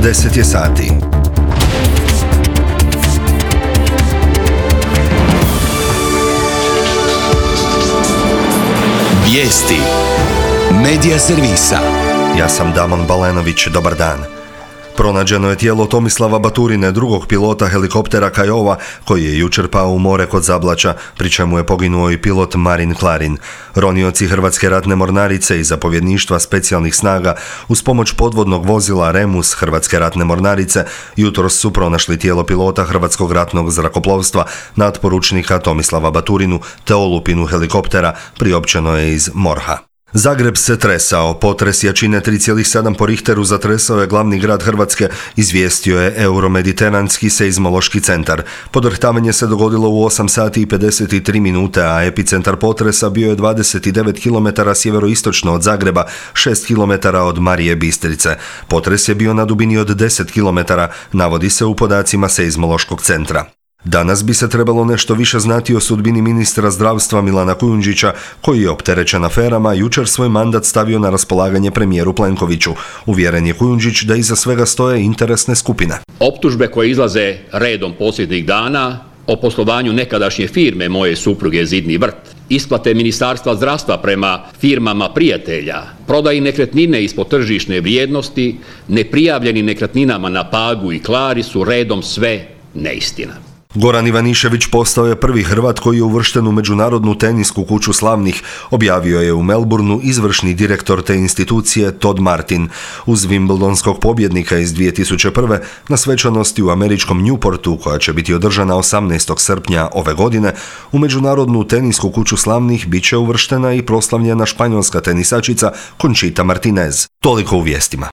10 je sati. Vijesti Medija servisa. Ja sam Damon Balenović, dobar dan. Pronađeno je tijelo Tomislava Baturine, drugog pilota helikoptera Kiowa, koji je jučer pao u more kod Zablaća, pri čemu je poginuo i pilot Marin Klarin. Ronioci Hrvatske ratne mornarice i zapovjedništva specijalnih snaga uz pomoć podvodnog vozila Remus Hrvatske ratne mornarice jutros su pronašli tijelo pilota Hrvatskog ratnog zrakoplovstva, natporučnika Tomislava Baturinu, te olupinu helikoptera, priopćeno je iz MORH-a. Zagreb se tresao, potres jačine 3,7 po Richteru zatresao je glavni grad Hrvatske, izvijestio je Euromediteranski seizmološki centar. Podrhtavanje se dogodilo u 8 sati i 53 minute, a epicentar potresa bio je 29 km sjeveroistočno od Zagreba, 6 km od Marije Bistrice. Potres je bio na dubini od 10 km, navodi se u podacima seizmološkog centra. Danas bi se trebalo nešto više znati o sudbini ministra zdravstva Milana Kujundžića, koji je opterećen aferama jučer svoj mandat stavio na raspolaganje premijeru Plenkoviću. Uvjeren je Kujundžić da iza svega stoje interesne skupine. Optužbe koje izlaze redom posljednjih dana o poslovanju nekadašnje firme moje supruge Zidni vrt, isplate Ministarstva zdravstva prema firmama prijatelja, prodaji nekretnine ispod tržišne vrijednosti, neprijavljeni nekretninama na Pagu i Klari su redom sve neistina. Goran Ivanišević postao je prvi Hrvat koji je uvršten u Međunarodnu tenisku kuću slavnih, objavio je u Melbourneu izvršni direktor te institucije Todd Martin. Uz Wimbledonskog pobjednika iz 2001. na svečanosti u američkom Newportu, koja će biti održana 18. srpnja ove godine, u Međunarodnu tenisku kuću slavnih bit će uvrštena i proslavljena španjolska tenisačica Conchita Martinez. Toliko u vijestima.